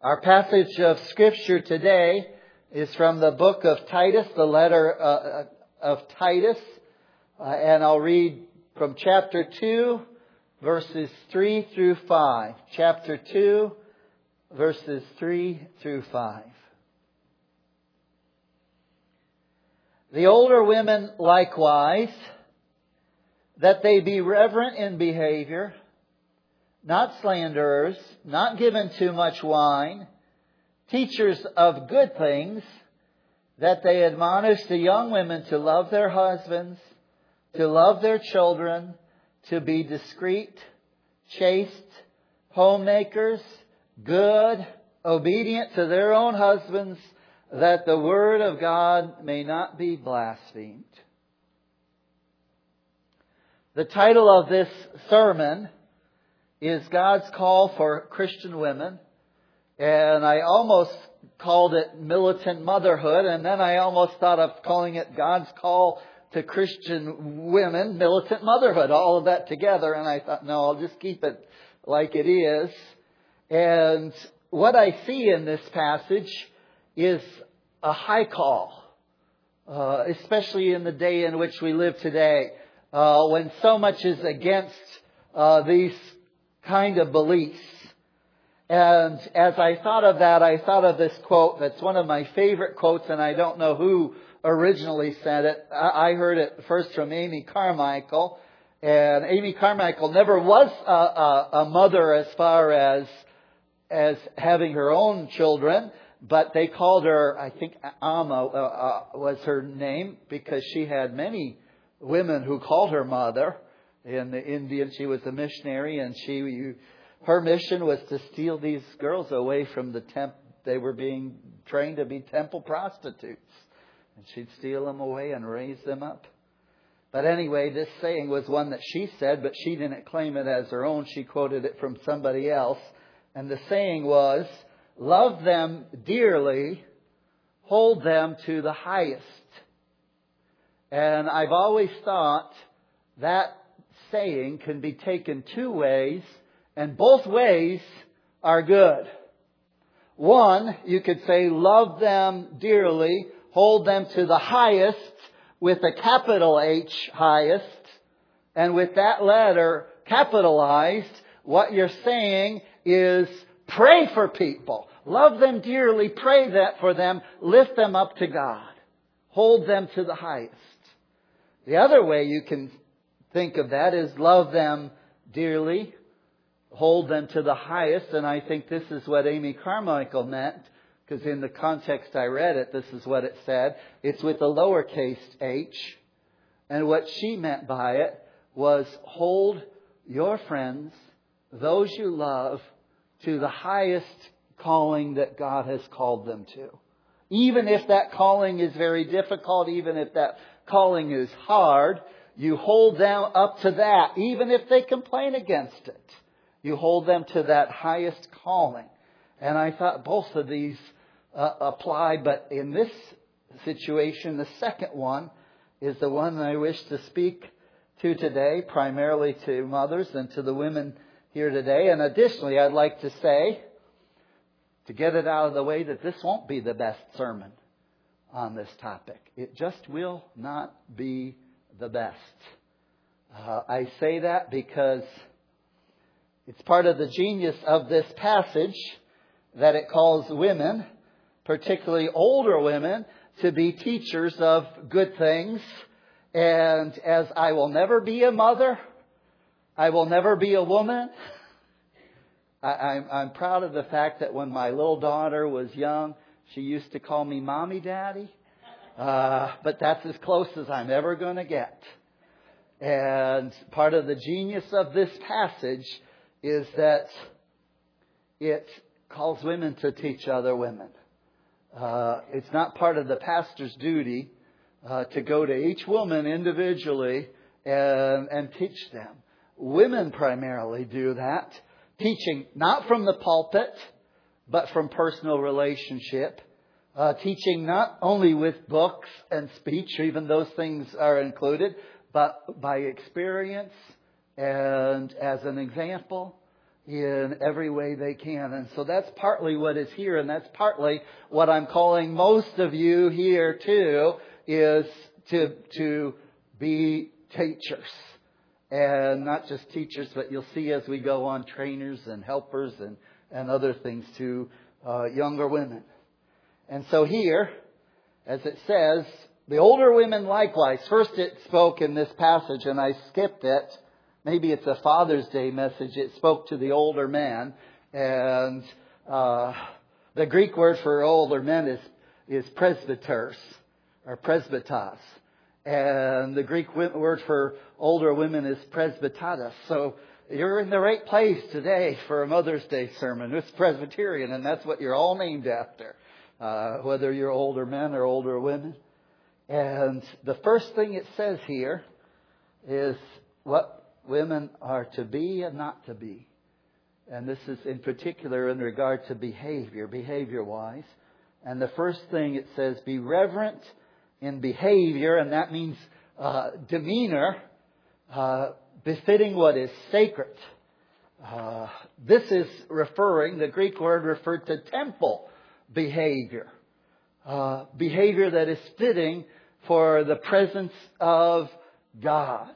Our passage of Scripture today is from the book of Titus, the letter of Titus. And I'll read from chapter 2, verses 3 through 5. Chapter 2, verses 3 through 5. The older women likewise, that they be reverent in behavior, not slanderers, not given to much wine, teachers of good things, that they admonish the young women to love their husbands, to love their children, to be discreet, chaste, homemakers, good, obedient to their own husbands, that the word of God may not be blasphemed. The title of this sermon is God's Call for Christian Women. And I almost called it Militant Motherhood. And then I almost thought of calling it God's Call to Christian Women, Militant Motherhood. All of that together. And I thought, no, I'll just keep it like it is. And what I see in this passage is a high call. Especially in the day in which we live today. When so much is against these kind of beliefs. And as I thought of that, I thought of this quote that's one of my favorite quotes, and I don't know who originally said it. I heard it first from Amy Carmichael. And Amy Carmichael never was a mother as far as having her own children, but they called her, I think Amma was her name, because she had many women who called her mother. In the Indian, she was a missionary, and her mission was to steal these girls away from the temple. They were being trained to be temple prostitutes. And she'd steal them away and raise them up. But anyway, this saying was one that she said, but she didn't claim it as her own. She quoted it from somebody else. And the saying was, love them dearly, hold them to the highest. And I've always thought that saying can be taken two ways, and both ways are good. One, you could say, love them dearly, hold them to the highest, with a capital H, highest. And with that letter capitalized, what you're saying is pray for people. Love them dearly, pray that for them, lift them up to God. Hold them to the highest. The other way you can think of that is love them dearly, hold them to the highest. And I think this is what Amy Carmichael meant, because in the context I read it, this is what it said. It's with a lowercase h. And what she meant by it was hold your friends, those you love, to the highest calling that God has called them to. Even if that calling is very difficult, even if that calling is hard, you hold them up to that, even if they complain against it. You hold them to that highest calling. And I thought both of these apply, but in this situation, the second one is the one I wish to speak to today, primarily to mothers and to the women here today. And additionally, I'd like to say, to get it out of the way, that this won't be the best sermon on this topic. It just will not be the best. I say that because it's part of the genius of this passage that it calls women, particularly older women, to be teachers of good things. And as I will never be a mother, I will never be a woman, I'm proud of the fact that when my little daughter was young, she used to call me Mommy Daddy. But that's as close as I'm ever going to get. And part of the genius of this passage is that it calls women to teach other women. It's not part of the pastor's duty to go to each woman individually and teach them. Women primarily do that, teaching not from the pulpit, but from personal relationship. Teaching not only with books and speech, even those things are included, but by experience and as an example in every way they can. And so that's partly what is here, and that's partly what I'm calling most of you here too, is to be teachers. And not just teachers, but you'll see as we go on, trainers and helpers and other things to younger women. And so here, as it says, the older women likewise. First it spoke in this passage, and I skipped it. Maybe it's a Father's Day message. It spoke to the older men. And the Greek word for older men is presbyteros, or presbytos. And the Greek word for older women is presbytados. So you're in the right place today for a Mother's Day sermon. It's Presbyterian, and that's what you're all named after, whether you're older men or older women. And the first thing it says here is what women are to be and not to be. And this is in particular in regard to behavior-wise. And the first thing it says, be reverent in behavior, and that means demeanor, befitting what is sacred. This is the Greek word referred to temple behavior. Behavior that is fitting for the presence of God.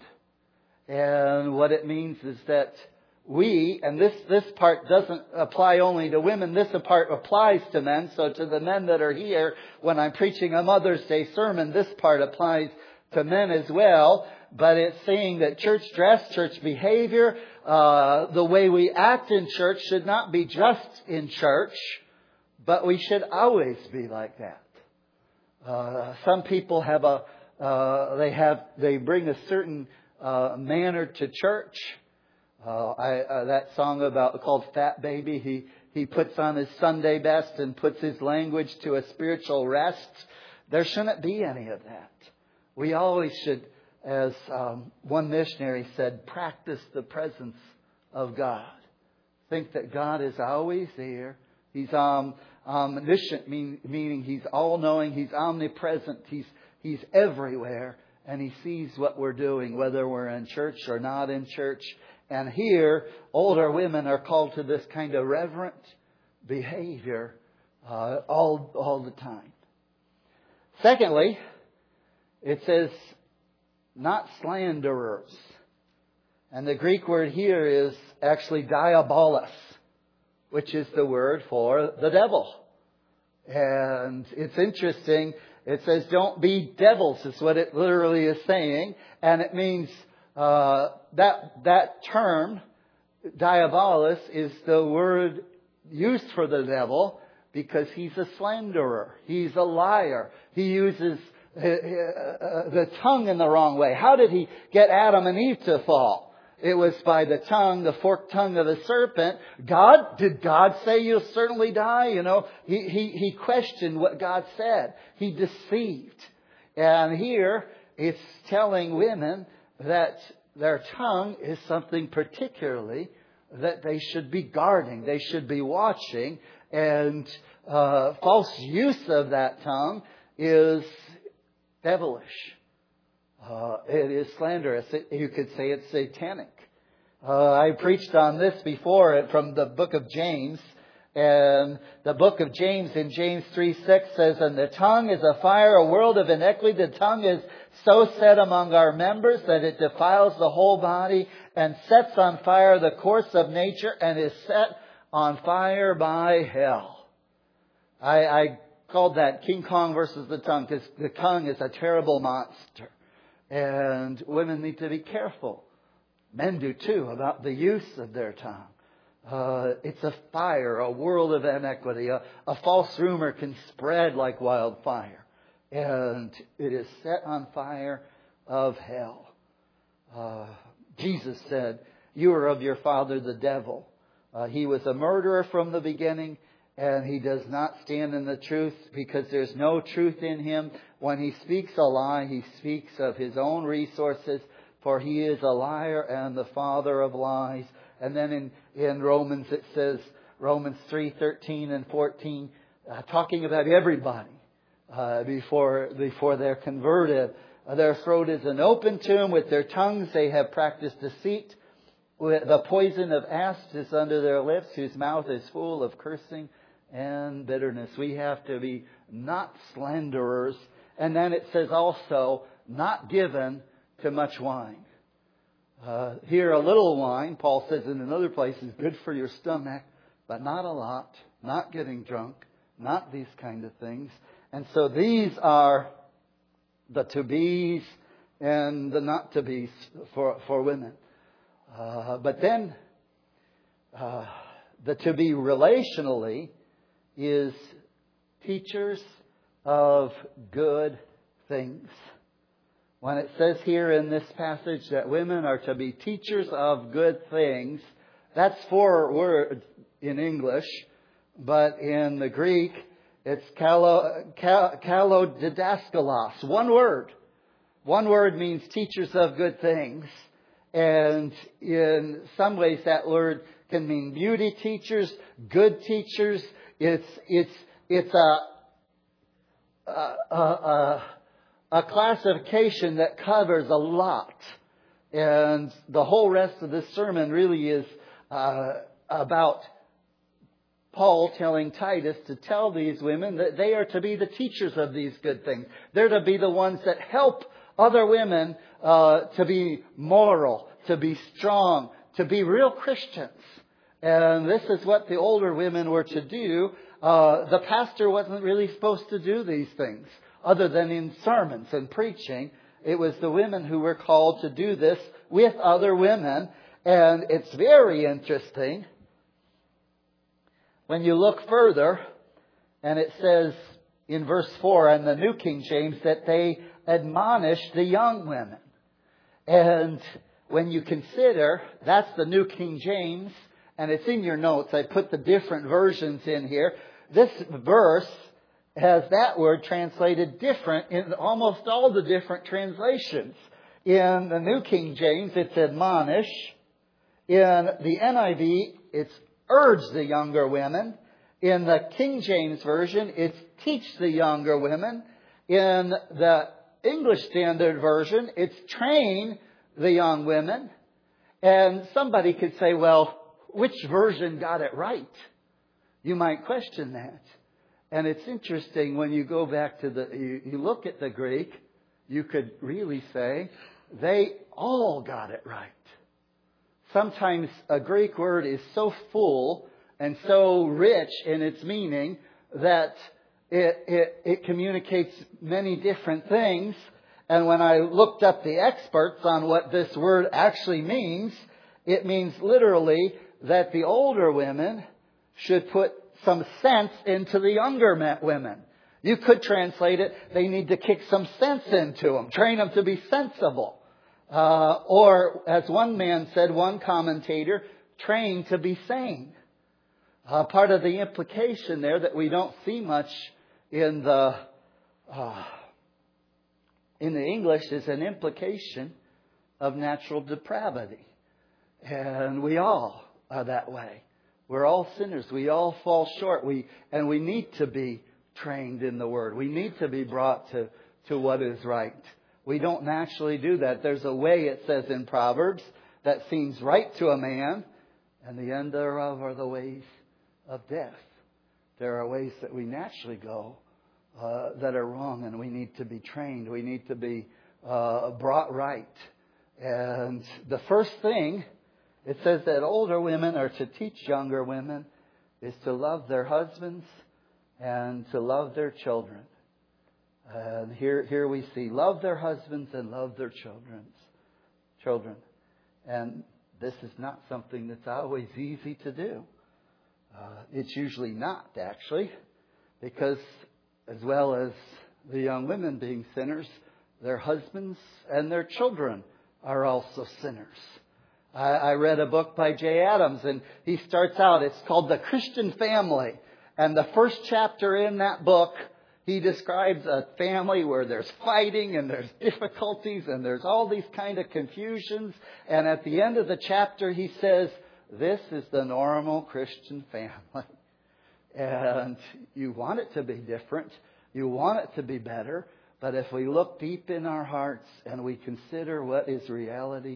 And what it means is that we, and this part doesn't apply only to women, this part applies to men. So to the men that are here, when I'm preaching a Mother's Day sermon, this part applies to men as well. But it's saying that church dress, church behavior, the way we act in church should not be just in church, but we should always be like that. Some people have they bring a certain manner to church. That song called Fat Baby, he puts on his Sunday best and puts his language to a spiritual rest. There shouldn't be any of that. We always should, as one missionary said, practice the presence of God. Think that God is always there. He's omniscient, meaning He's all-knowing. He's omnipresent. He's everywhere. And He sees what we're doing, whether we're in church or not in church. And here, older women are called to this kind of reverent behavior all the time. Secondly, it says, not slanderers. And the Greek word here is actually diabolos, which is the word for the devil. And it's interesting. It says, don't be devils, is what it literally is saying. And it means that term, diabolos, is the word used for the devil because he's a slanderer. He's a liar. He uses the tongue in the wrong way. How did he get Adam and Eve to fall? It was by the tongue, the forked tongue of the serpent. Did God say you'll certainly die? He questioned what God said. He deceived. And here it's telling women that their tongue is something particularly that they should be guarding. They should be watching. And false use of that tongue is devilish. It is slanderous. You could say it's satanic. I preached on this before from the book of James. And the book of James in James 3:6 says, and the tongue is a fire, a world of iniquity. The tongue is so set among our members that it defiles the whole body and sets on fire the course of nature and is set on fire by hell. I called that King Kong versus the tongue because the tongue is a terrible monster. And women need to be careful. Men do too, about the use of their tongue. It's a fire, a world of iniquity. A false rumor can spread like wildfire. And it is set on fire of hell. Jesus said, you are of your father the devil. He was a murderer from the beginning, and he does not stand in the truth because there's no truth in him. When he speaks a lie, he speaks of his own resources, for he is a liar and the father of lies. And then in Romans it says, Romans 3:13 and 14, talking about everybody before they're converted. Their throat is an open tomb. With their tongues they have practiced deceit. The poison of asps is under their lips, whose mouth is full of cursing and bitterness. We have to be not slanderers. And then it says also, not given to much wine. Here, a little wine, Paul says in another place, is good for your stomach, but not a lot, not getting drunk, not these kind of things. And so these are the to-be's and the not-to-be's for women. But then, the to-be relationally is teachers of good things. When it says here in this passage that women are to be teachers of good things, that's 4 words in English, but in the Greek, it's kalodidaskalos. One word. One word means teachers of good things. And in some ways that word can mean beauty teachers, good teachers. It's a classification that covers a lot. And the whole rest of this sermon really is about Paul telling Titus to tell these women that they are to be the teachers of these good things. They're to be the ones that help other women to be moral, to be strong, to be real Christians. And this is what the older women were to do. The pastor wasn't really supposed to do these things other than in sermons and preaching. It was the women who were called to do this with other women. And it's very interesting when you look further, and it says in verse 4 in the New King James that they admonished the young women. And when you consider, that's the New King James, and it's in your notes. I put the different versions in here. This verse has that word translated different in almost all the different translations. In the New King James, it's admonish. In the NIV, it's urge the younger women. In the King James Version, it's teach the younger women. In the English Standard Version, it's train the young women. And somebody could say, well, which version got it right? You might question that. And it's interesting when you go back to you look at the Greek, you could really say they all got it right. Sometimes a Greek word is so full and so rich in its meaning that it communicates many different things. And when I looked up the experts on what this word actually means, it means literally that the older women should put some sense into the younger women. You could translate it, they need to kick some sense into them, train them to be sensible. Or, as one man said, one commentator, train to be sane. Part of the implication there that we don't see much in the English is an implication of natural depravity. And we all are that way. We're all sinners. We all fall short. We need to be trained in the Word. We need to be brought to what is right. We don't naturally do that. There's a way, it says in Proverbs, that seems right to a man, and the end thereof are the ways of death. There are ways that we naturally go that are wrong, and we need to be trained. We need to be brought right. And the first thing, it says that older women are to teach younger women is to love their husbands and to love their children. And here we see, love their husbands and love their children. And this is not something that's always easy to do. It's usually not, actually, because as well as the young women being sinners, their husbands and their children are also sinners. I read a book by Jay Adams, and he starts out, it's called The Christian Family. And the first chapter in that book, he describes a family where there's fighting and there's difficulties and there's all these kind of confusions. And at the end of the chapter, he says, this is the normal Christian family. And you want it to be different. You want it to be better. But if we look deep in our hearts and we consider what is reality,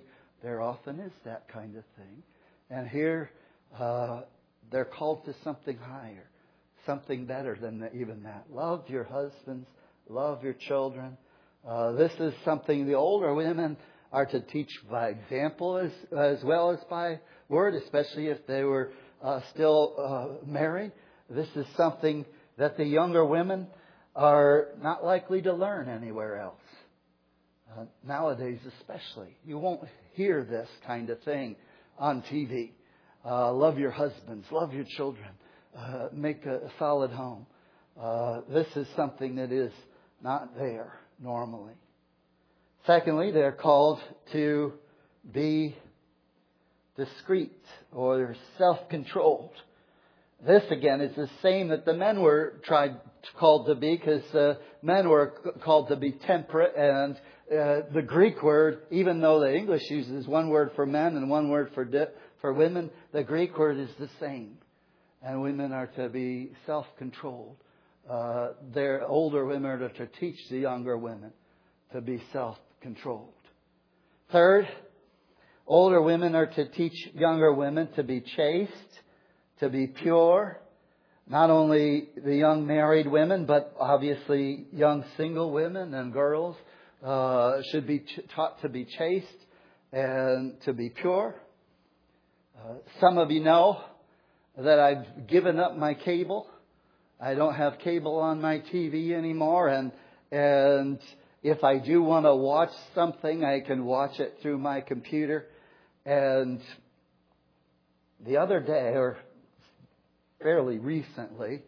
There often is that kind of thing. And here they're called to something higher, something better than even that. Love your husbands, love your children. This is something the older women are to teach by example as well as by word, especially if they were still married. This is something that the younger women are not likely to learn anywhere else. Nowadays especially. You won't hear this kind of thing on TV. Love your husbands, love your children, make a solid home. This is something that is not there normally. Secondly, they're called to be discreet or self-controlled. This again is the same that the men were called to be, because men were called to be temperate, and the Greek word, even though the English uses one word for men and one word for women, the Greek word is the same. And women are to be self-controlled. Their older women are to teach the younger women to be self-controlled. Third, older women are to teach younger women to be chaste, to be pure. Not only the young married women, but obviously young single women and girls should be taught to be chaste and to be pure. Some of you know that I've given up my cable. I don't have cable on my TV anymore, and if I do want to watch something, I can watch it through my computer. And the other day, or fairly recently,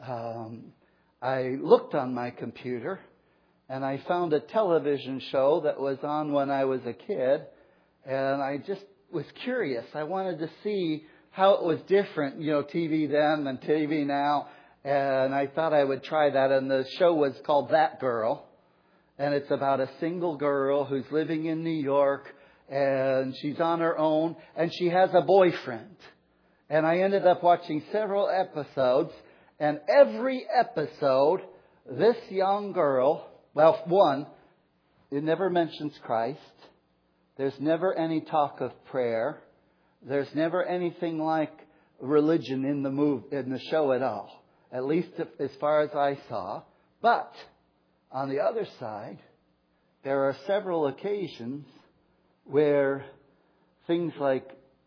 I looked on my computer and I found a television show that was on when I was a kid, and I just was curious. I wanted to see how it was different, TV then than TV now, and I thought I would try that. And the show was called That Girl, and it's about a single girl who's living in New York, and she's on her own, and she has a boyfriend. And I ended up watching several episodes, and every episode, this young girl, one, it never mentions Christ. There's never any talk of prayer. There's never anything like religion in the show at all, at least as far as I saw. But on the other side, there are several occasions where things like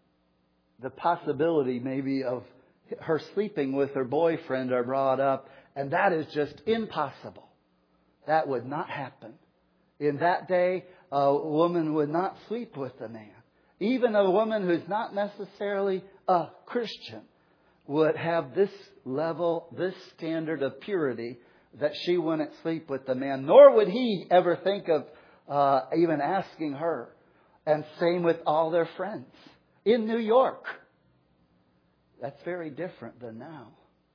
the possibility maybe of her sleeping with her boyfriend are brought up, and that is just impossible. That would not happen. In that day, a woman would not sleep with a man. Even a woman who's not necessarily a Christian would have this level, this standard of purity, that she wouldn't sleep with the man, nor would he ever think of even asking her. And same with all their friends in New York. That's very different than now.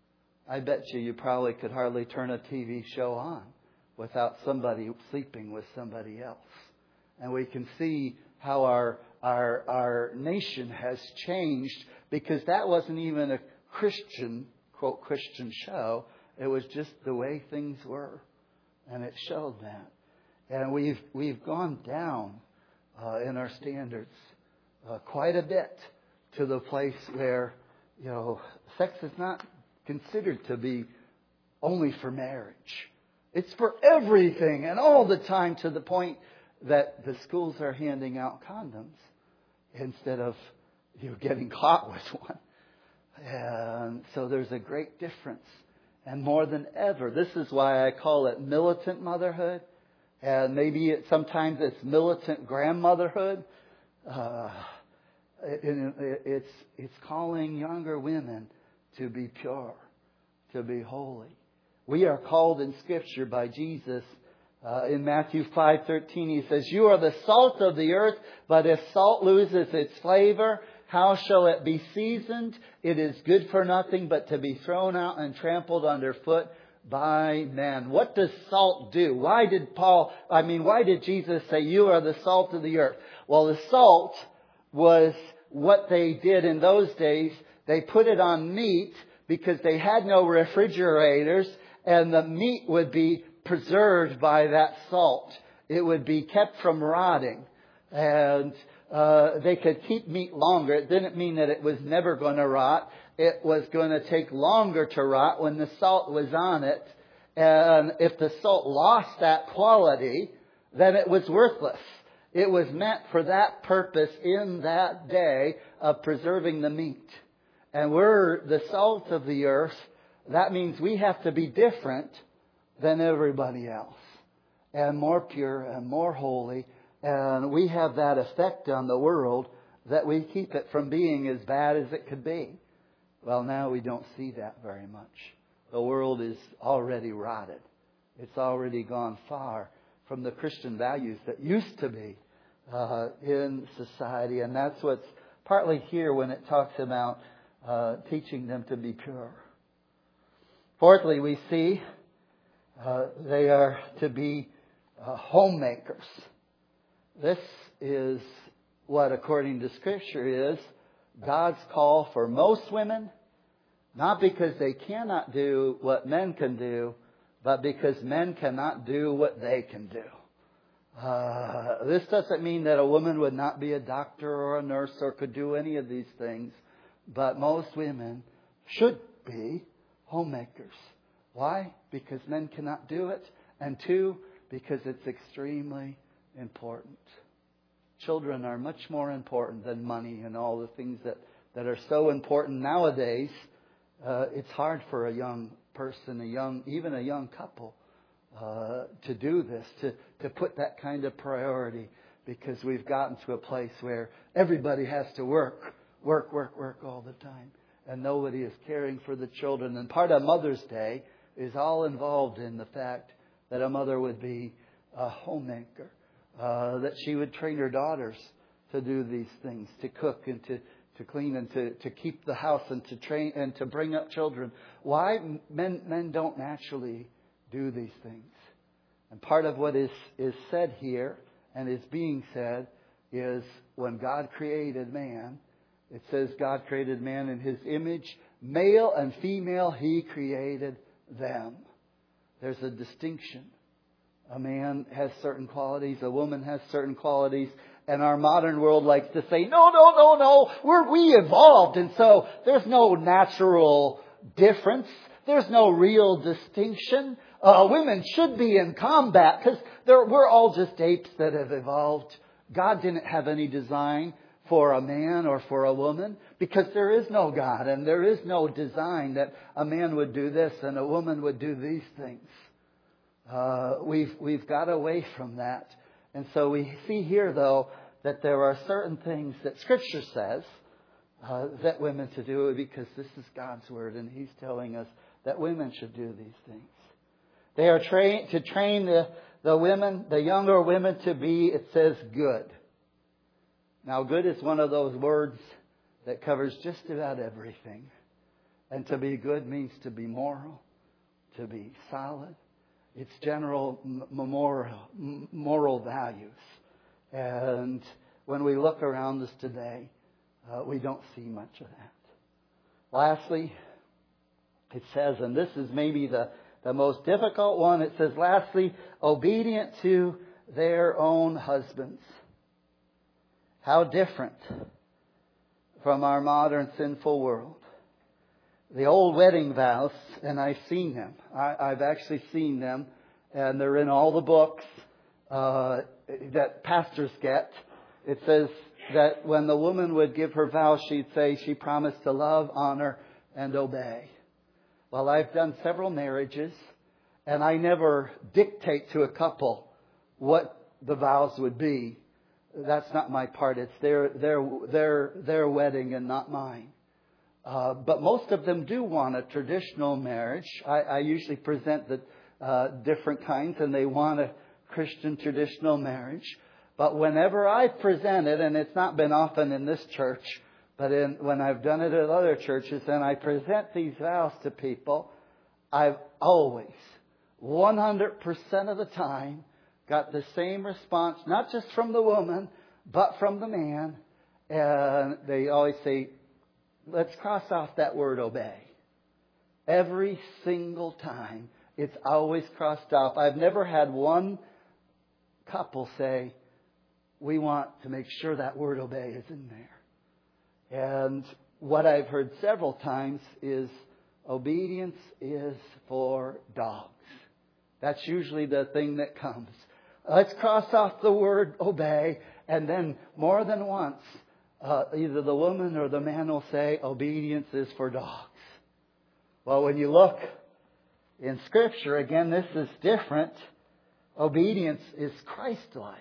I bet you probably could hardly turn a TV show on without somebody sleeping with somebody else. And we can see how our nation has changed, because that wasn't even a Christian, quote, Christian show. It was just the way things were. And it showed that. And we've gone down in our standards quite a bit, to the place where, sex is not considered to be only for marriage. It's for everything and all the time, to the point that the schools are handing out condoms instead of getting caught with one. And so there's a great difference. And more than ever, this is why I call it militant motherhood. And maybe sometimes it's militant grandmotherhood. It's calling younger women to be pure, to be holy. We are called in Scripture by Jesus. In Matthew 5:13, He says, "You are the salt of the earth, but if salt loses its flavor, how shall it be seasoned? It is good for nothing but to be thrown out and trampled underfoot by men." What does salt do? Why did Jesus say, "You are the salt of the earth"? Well, the salt was what they did in those days. They put it on meat because they had no refrigerators, and the meat would be preserved by that salt. It would be kept from rotting. And they could keep meat longer. It didn't mean that it was never going to rot. It was going to take longer to rot when the salt was on it. And if the salt lost that quality, then it was worthless. It was meant for that purpose in that day of preserving the meat. And we're the salt of the earth. That means we have to be different than everybody else. And more pure and more holy. And we have that effect on the world that we keep it from being as bad as it could be. Well, now we don't see that very much. The world is already rotted. It's already gone far from the Christian values that used to be in society. And that's what's partly here when it talks about teaching them to be pure. Fourthly, we see they are to be homemakers. This is what, according to Scripture, is God's call for most women, not because they cannot do what men can do, but because men cannot do what they can do. This doesn't mean that a woman would not be a doctor or a nurse or could do any of these things, but most women should be homemakers. Why? Because men cannot do it. And two, because it's extremely important. Children are much more important than money and all the things that are so important nowadays. It's hard for a young person, even a young couple, to do this, to put that kind of priority, because we've gotten to a place where everybody has to work all the time, and nobody is caring for the children. And part of Mother's Day is all involved in the fact that a mother would be a homemaker, that she would train her daughters to do these things, to cook and to clean and to keep the house and to train and to bring up children. Why? Men don't naturally do these things. And part of what is said here and is being said is when God created man, it says God created man in His image. Male and female He created them. There's a distinction. A man has certain qualities, a woman has certain qualities, and our modern world likes to say, no, we evolved, and so there's no natural difference. There's no real distinction. Women should be in combat because we're all just apes that have evolved. God didn't have any design for a man or for a woman because there is no God and there is no design that a man would do this and a woman would do these things. We've got away from that. And so we see here, though, that there are certain things that Scripture says that women should do because this is God's Word and He's telling us that women should do these things. They are to train the women, the younger women, to be, it says, good. Now, good is one of those words that covers just about everything. And to be good means to be moral, to be solid. It's general moral values. And when we look around us today, we don't see much of that. Lastly, it says, and this is maybe the most difficult one, it says, lastly, obedient to their own husbands. How different from our modern sinful world. The old wedding vows, and I've seen them. I've actually seen them, and they're in all the books that pastors get. It says that when the woman would give her vows, she'd say she promised to love, honor, and obey. Well, I've done several marriages, and I never dictate to a couple what the vows would be. That's not my part. It's their wedding and not mine. But most of them do want a traditional marriage. I usually present the different kinds, and they want a Christian traditional marriage. But whenever I present it, and it's not been often in this church, but when I've done it at other churches, and I present these vows to people, I've always, 100% of the time, got the same response, not just from the woman, but from the man. And they always say, let's cross off that word obey. Every single time, it's always crossed off. I've never had one couple say, we want to make sure that word obey is in there. And what I've heard several times is obedience is for dogs. That's usually the thing that comes. Let's cross off the word obey, and then more than once, either the woman or the man will say, obedience is for dogs. Well, when you look in Scripture, again, this is different. Obedience is Christ-like.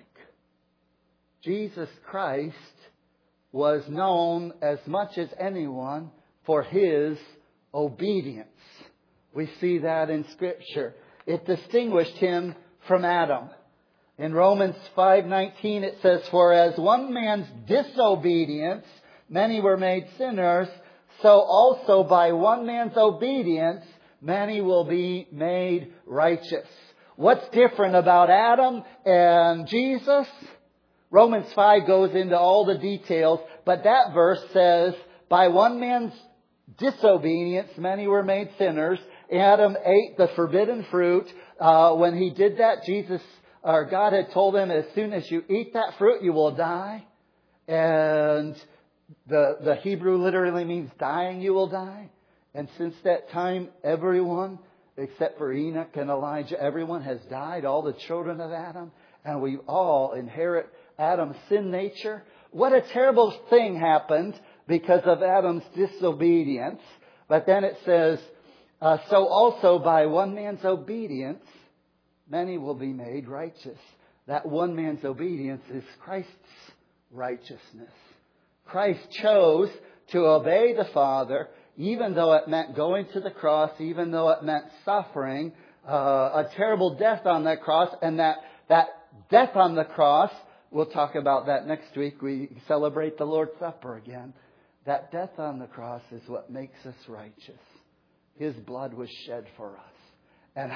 Jesus Christ was known as much as anyone for His obedience. We see that in Scripture. It distinguished Him from Adam. In Romans 5:19 it says, for as one man's disobedience many were made sinners, so also by one man's obedience many will be made righteous. What's different about Adam and Jesus? Romans 5 goes into all the details, but that verse says, by one man's disobedience many were made sinners. Adam ate the forbidden fruit. When he did that, God had told him, as soon as you eat that fruit, you will die. And the Hebrew literally means dying, you will die. And since that time, everyone, except for Enoch and Elijah, everyone has died, all the children of Adam. And we all inherit Adam's sin nature. What a terrible thing happened because of Adam's disobedience. But then it says, so also by one man's obedience, many will be made righteous. That one man's obedience is Christ's righteousness. Christ chose to obey the Father, even though it meant going to the cross, even though it meant suffering, a terrible death on that cross. And that death on the cross, we'll talk about that next week. We celebrate the Lord's Supper again. That death on the cross is what makes us righteous. His blood was shed for us. And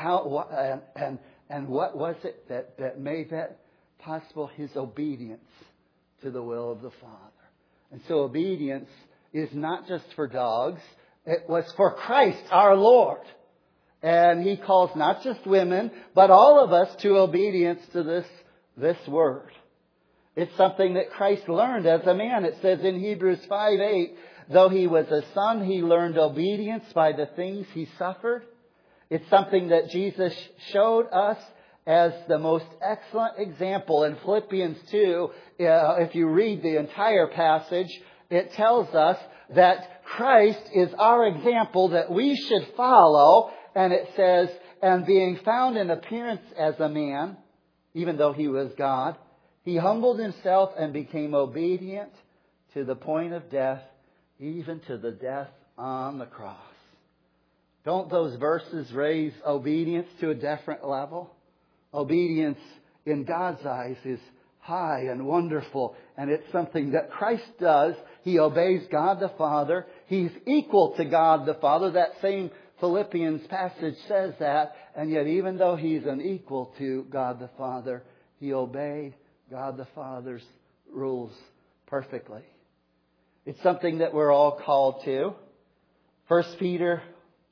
what was it that made that possible? His obedience to the will of the Father. And so obedience is not just for dogs. It was for Christ, our Lord. And He calls not just women, but all of us to obedience to this word. It's something that Christ learned as a man. It says in Hebrews 5:8, though He was a son, He learned obedience by the things He suffered. It's something that Jesus showed us as the most excellent example. In Philippians 2, if you read the entire passage, it tells us that Christ is our example that we should follow. And it says, and being found in appearance as a man, even though He was God, He humbled Himself and became obedient to the point of death, even to the death on the cross. Don't those verses raise obedience to a different level? Obedience in God's eyes is high and wonderful, and it's something that Christ does. He obeys God the Father. He's equal to God the Father. That same Philippians passage says that, and yet even though He's an equal to God the Father, He obeyed God the Father's rules perfectly. It's something that we're all called to. 1 Peter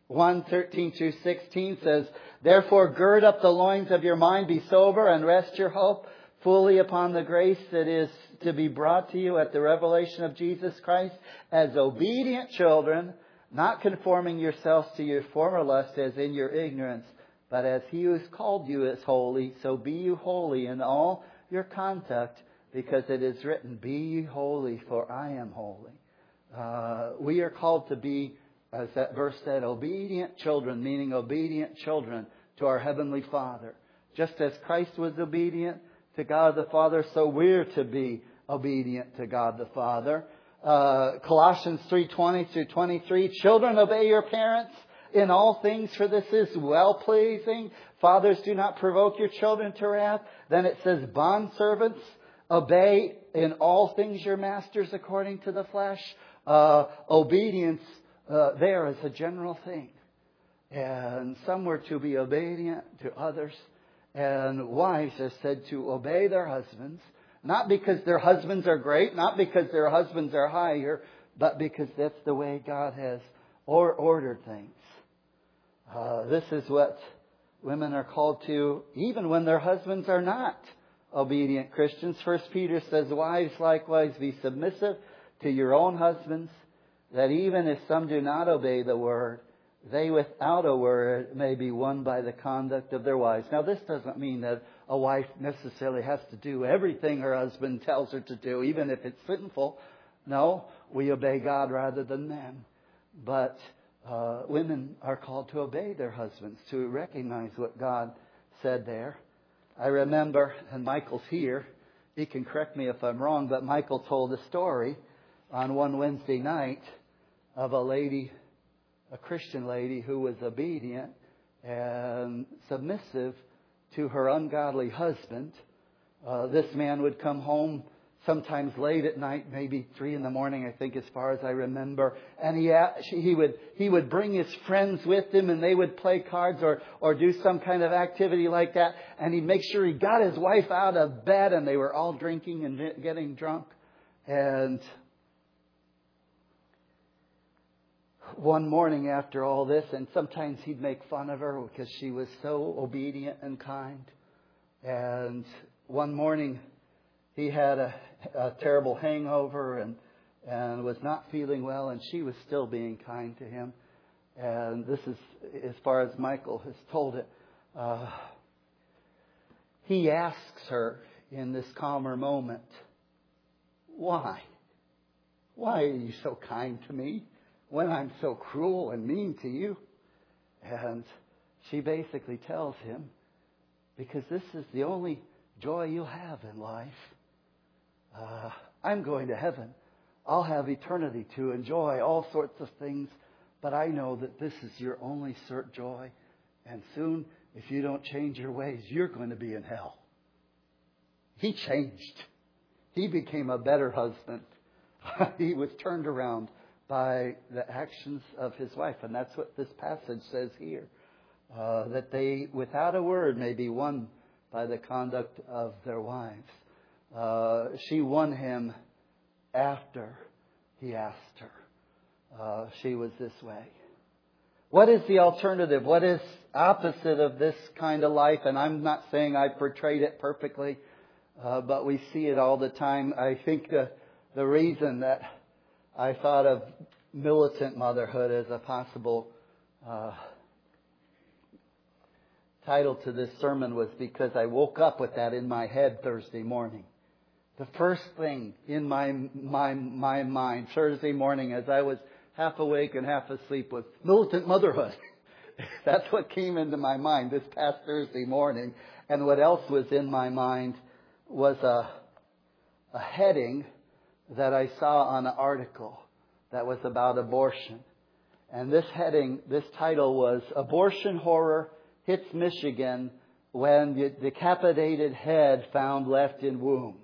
1:13-16 says, therefore gird up the loins of your mind, be sober, and rest your hope fully upon the grace that is to be brought to you at the revelation of Jesus Christ, as obedient children, not conforming yourselves to your former lust as in your ignorance, but as He who has called you is holy, so be you holy in all your conduct, because it is written, be ye holy, for I am holy. We are called to be, as that verse said, obedient children, meaning obedient children to our Heavenly Father. Just as Christ was obedient to God the Father, so we're to be obedient to God the Father. Colossians 3:20-23, children, obey your parents in all things, for this is well-pleasing. Fathers, do not provoke your children to wrath. Then it says, bondservants, obey in all things your masters according to the flesh. Obedience there is a general thing. And some were to be obedient to others. And wives are said to obey their husbands, not because their husbands are great, not because their husbands are higher, but because that's the way God has ordered things. This is what women are called to, even when their husbands are not obedient Christians. 1 Peter says, wives likewise be submissive to your own husbands, that even if some do not obey the word, they without a word may be won by the conduct of their wives. Now this doesn't mean that a wife necessarily has to do everything her husband tells her to do, even if it's sinful. No, we obey God rather than men. But women are called to obey their husbands, to recognize what God said there. I remember, and Michael's here, he can correct me if I'm wrong, but Michael told a story on one Wednesday night of a lady, a Christian lady who was obedient and submissive to her ungodly husband. This man would come home sometimes late at night, maybe 3 a.m, I think, as far as I remember. And he would bring his friends with him, and they would play cards or do some kind of activity like that. And he'd make sure he got his wife out of bed, and they were all drinking and getting drunk. And one morning after all this, and sometimes he'd make fun of her because she was so obedient and kind. And one morning he had a terrible hangover and was not feeling well, and she was still being kind to him. And this is as far as Michael has told it. He asks her in this calmer moment, "Why? Why are you so kind to me when I'm so cruel and mean to you?" And she basically tells him, "Because this is the only joy you'll have in life. I'm going to heaven. I'll have eternity to enjoy all sorts of things, but I know that this is your only cert joy. And soon, if you don't change your ways, you're going to be in hell." He changed. He became a better husband. He was turned around by the actions of his wife. And that's what this passage says here. That they, without a word, may be won by the conduct of their wives. She won him after he asked her. She was this way. What is the alternative? What is opposite of this kind of life? And I'm not saying I portrayed it perfectly, but we see it all the time. I think the reason that I thought of militant motherhood as a possible title to this sermon was because I woke up with that in my head Thursday morning. The first thing in my mind Thursday morning as I was half awake and half asleep was militant motherhood. That's what came into my mind this past Thursday morning. And what else was in my mind was a heading that I saw on an article that was about abortion. And this heading, this title was "Abortion Horror Hits Michigan When the Decapitated Head Found Left in Womb."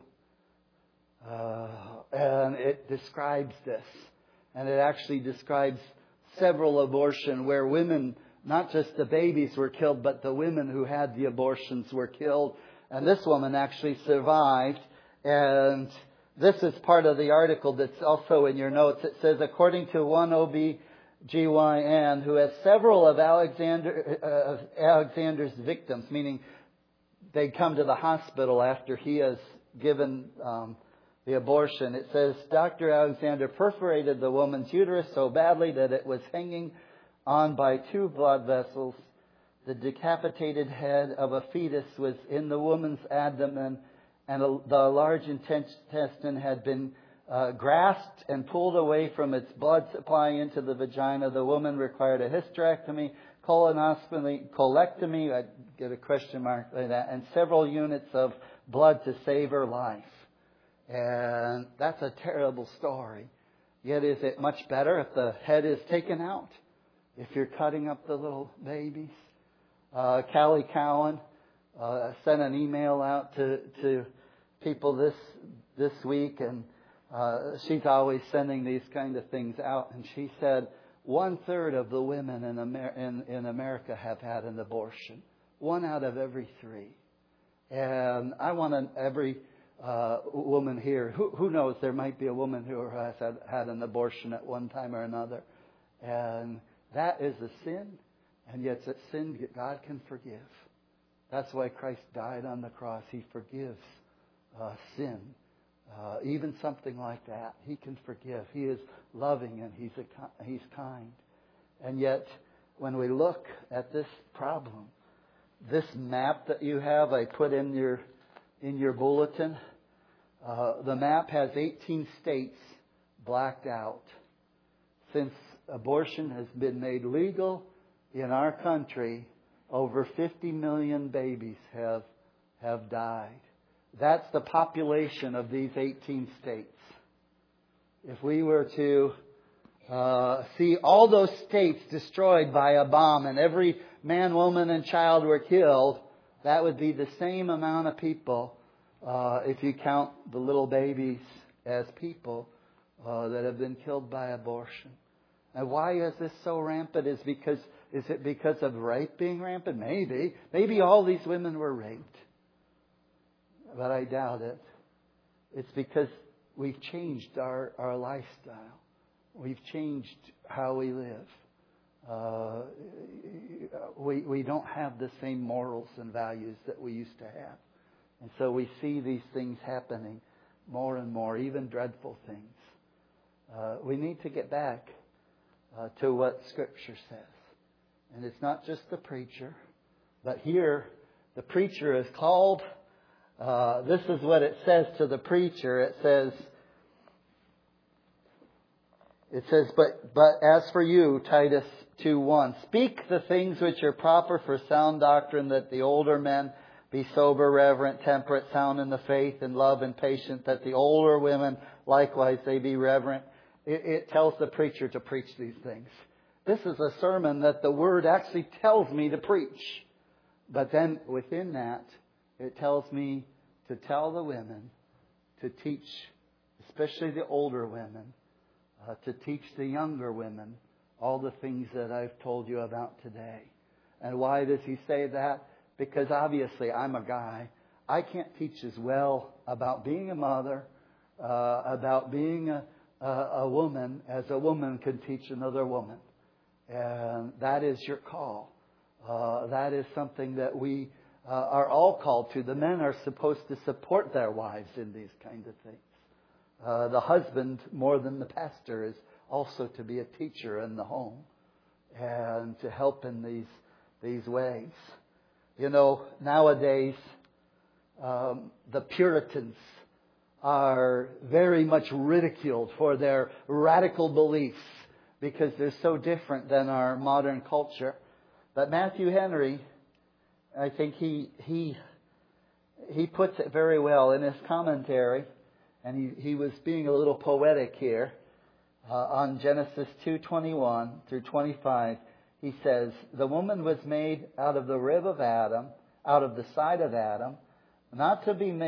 And it describes this. And it actually describes several abortions where women, not just the babies were killed, but the women who had the abortions were killed. And this woman actually survived. And this is part of the article that's also in your notes. It says, according to one OB-GYN who has several of Alexander's victims, meaning they come to the hospital after he has given the abortion. It says, Dr. Alexander perforated the woman's uterus so badly that it was hanging on by 2 blood vessels. The decapitated head of a fetus was in the woman's abdomen, and the large intestine had been grasped and pulled away from its blood supply into the vagina. The woman required a hysterectomy, colonoscopy, colectomy, I'd get a question mark like that, and several units of blood to save her life. And that's a terrible story. Yet is it much better if the head is taken out? If you're cutting up the little babies? Callie Cowan sent an email out to people this week, and she's always sending these kind of things out. And she said 1/3 of the women in America have had an abortion. 1 out of every 3. And I want every woman here, who knows, there might be a woman who has had an abortion at one time or another. And that is a sin. And yet it's a sin God can forgive. That's why Christ died on the cross. He forgives sin. Even something like that, He can forgive. He is loving and He's kind. And yet, when we look at this problem, this map that you have, I put in your bulletin. The map has 18 states blacked out. Since abortion has been made legal in our country, over 50 million babies have died. That's the population of these 18 states. If we were to see all those states destroyed by a bomb and every man, woman, and child were killed, that would be the same amount of people, if you count the little babies as people that have been killed by abortion. And why is this so rampant? Is it because of rape being rampant? Maybe. Maybe all these women were raped. But I doubt it. It's because we've changed our lifestyle. We've changed how we live. We don't have the same morals and values that we used to have. And so we see these things happening more and more, even dreadful things. We need to get back to what Scripture says. And it's not just the preacher, but here the preacher is called. This is what it says to the preacher. It says, but as for you, Titus 2:1, speak the things which are proper for sound doctrine, that the older men be sober, reverent, temperate, sound in the faith, and love, and patient, that the older women likewise they be reverent. It tells the preacher to preach these things. This is a sermon that the Word actually tells me to preach. But then within that, it tells me to tell the women to teach, especially the older women, to teach the younger women all the things that I've told you about today. And why does he say that? Because obviously I'm a guy. I can't teach as well about being a mother, about being a woman, as a woman can teach another woman. And that is your call. That is something that we are all called to. The men are supposed to support their wives in these kind of things. The husband, more than the pastor, is also to be a teacher in the home and to help in these ways. You know, nowadays, the Puritans are very much ridiculed for their radical beliefs because they're so different than our modern culture. But Matthew Henry, I think he puts it very well in his commentary, and he was being a little poetic here on Genesis 2:21 through 25. He says, "The woman was made out of the rib of Adam, out of the side of Adam, not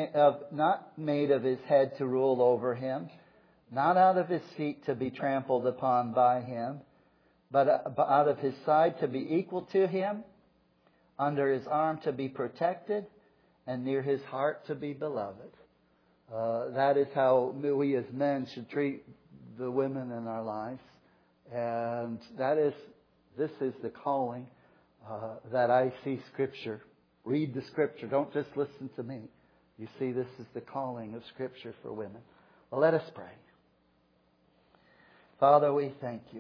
made of his head to rule over him, not out of his feet to be trampled upon by him, but out of his side to be equal to him, under his arm to be protected, and near his heart to be beloved." That is how we as men should treat the women in our lives. And this is the calling that I see Scripture. Read the Scripture. Don't just listen to me. You see, this is the calling of Scripture for women. Well, let us pray. Father, we thank you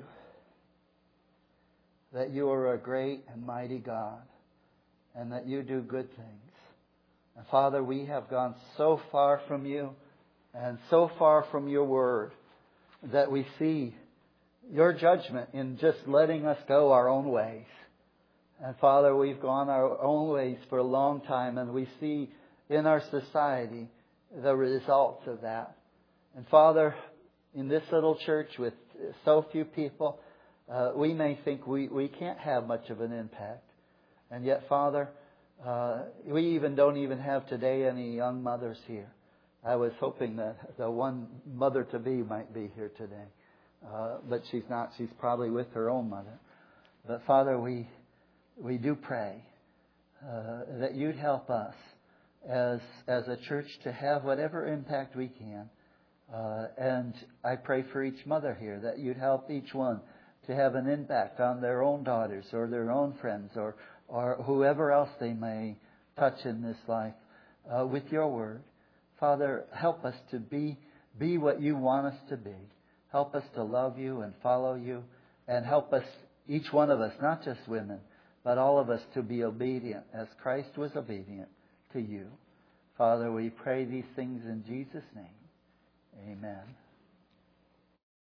that you are a great and mighty God and that you do good things. And Father, we have gone so far from you and so far from your word that we see your judgment in just letting us go our own ways. And Father, we've gone our own ways for a long time, and we see in our society the results of that. And Father, in this little church with so few people, we may think we can't have much of an impact. And yet, Father, we don't even have today any young mothers here. I was hoping that the one mother-to-be might be here today. But she's not. She's probably with her own mother. But Father, we do pray that you'd help us as a church to have whatever impact we can. And I pray for each mother here that you'd help each one to have an impact on their own daughters or their own friends or whoever else they may touch in this life with your word. Father, help us to be what you want us to be. Help us to love you and follow you. And help us, each one of us, not just women, but all of us, to be obedient as Christ was obedient to you. Father, we pray these things in Jesus' name. Amen.